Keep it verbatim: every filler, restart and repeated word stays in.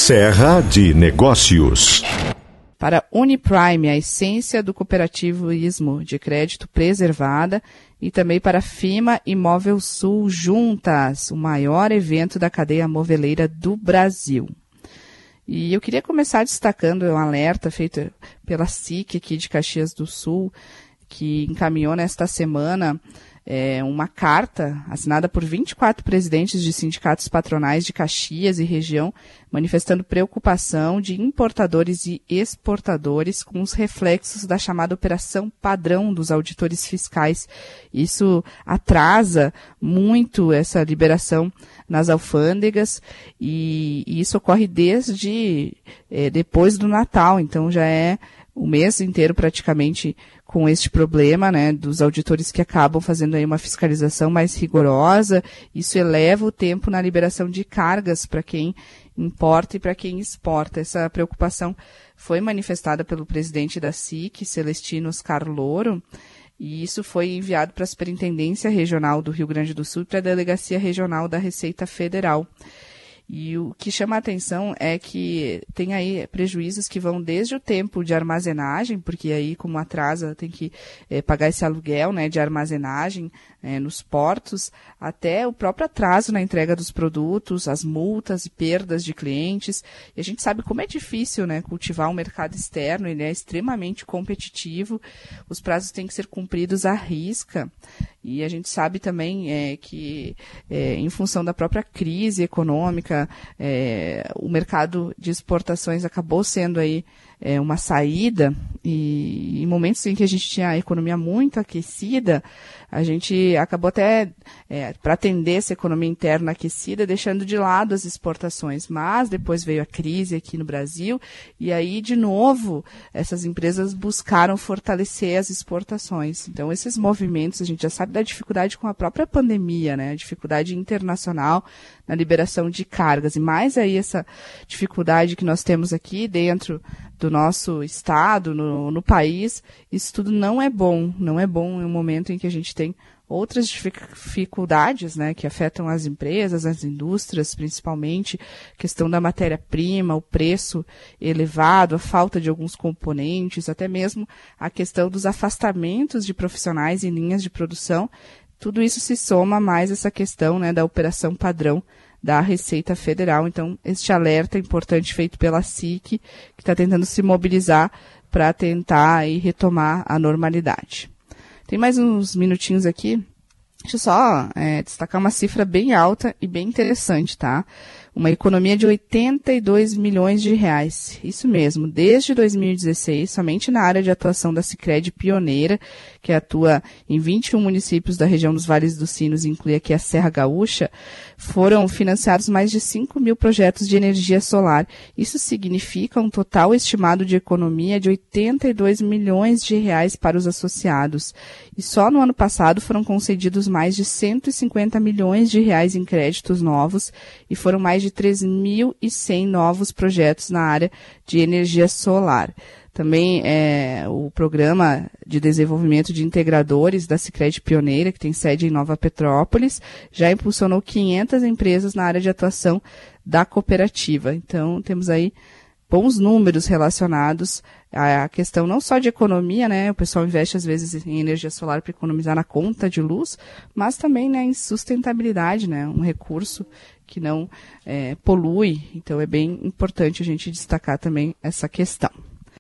Serra de Negócios. Para Uniprime, a essência do cooperativismo de crédito preservada, e também para FIMA e Móvel Sul juntas, o maior evento da cadeia moveleira do Brasil. E eu queria começar destacando um alerta feito pela S I C aqui de Caxias do Sul, que encaminhou nesta semana é, uma carta assinada por vinte e quatro presidentes de sindicatos patronais de Caxias e região, manifestando preocupação de importadores e exportadores com os reflexos da chamada operação padrão dos auditores fiscais. Isso atrasa muito essa liberação nas alfândegas e, e isso ocorre desde é, depois do Natal, então já é o mês inteiro praticamente com este problema, né, dos auditores que acabam fazendo aí uma fiscalização mais rigorosa. Isso eleva o tempo na liberação de cargas para quem importa e para quem exporta. Essa preocupação foi manifestada pelo presidente da S I C, Celestino Oscar Louro, e isso foi enviado para a Superintendência Regional do Rio Grande do Sul e para a Delegacia Regional da Receita Federal. E o que chama a atenção é que tem aí prejuízos que vão desde o tempo de armazenagem, porque aí como atrasa tem que é, pagar esse aluguel, né, de armazenagem é, nos portos, até o próprio atraso na entrega dos produtos, as multas e perdas de clientes. E a gente sabe como é difícil, né, cultivar um mercado externo, ele é extremamente competitivo, os prazos têm que ser cumpridos à risca. E a gente sabe também é, que, é, em função da própria crise econômica, é, o mercado de exportações acabou sendo aí é, uma saída, e em momentos em que a gente tinha a economia muito aquecida, a gente acabou até, é, para atender essa economia interna aquecida, deixando de lado as exportações. Mas depois veio a crise aqui no Brasil, e aí, de novo, essas empresas buscaram fortalecer as exportações. Então, esses movimentos, a gente já sabe da dificuldade com a própria pandemia, né? A dificuldade internacional na liberação de cargas. E mais aí essa dificuldade que nós temos aqui dentro do nosso estado, no, no país, isso tudo não é bom. Não é bom em um momento em que a gente tem outras dificuldades, né, que afetam as empresas, as indústrias, principalmente, questão da matéria-prima, o preço elevado, a falta de alguns componentes, até mesmo a questão dos afastamentos de profissionais em linhas de produção. Tudo isso se soma a mais essa questão, né, da operação padrão da Receita Federal. Então, este alerta importante feito pela S I C, que está tentando se mobilizar para tentar aí retomar a normalidade. Tem mais uns minutinhos aqui. Deixa eu só é, destacar uma cifra bem alta e bem interessante, tá? Uma economia de oitenta e dois milhões de reais. Isso mesmo, desde dois mil e dezesseis, somente na área de atuação da Sicredi Pioneira, que atua em vinte e um municípios da região dos Vales dos Sinos, inclui aqui a Serra Gaúcha, foram financiados mais de cinco mil projetos de energia solar. Isso significa um total estimado de economia de oitenta e dois milhões de reais para os associados. E só no ano passado foram concedidos mais de cento e cinquenta milhões de reais em créditos novos e foram mais de três mil e cem novos projetos na área de energia solar. Também é, o programa de desenvolvimento de integradores da Sicredi Pioneira, que tem sede em Nova Petrópolis, já impulsionou quinhentas empresas na área de atuação da cooperativa. Então, temos aí bons números relacionados à questão não só de economia, né? O pessoal investe às vezes em energia solar para economizar na conta de luz, mas também, né, em sustentabilidade, né? Um recurso que não é, polui. Então é bem importante a gente destacar também essa questão.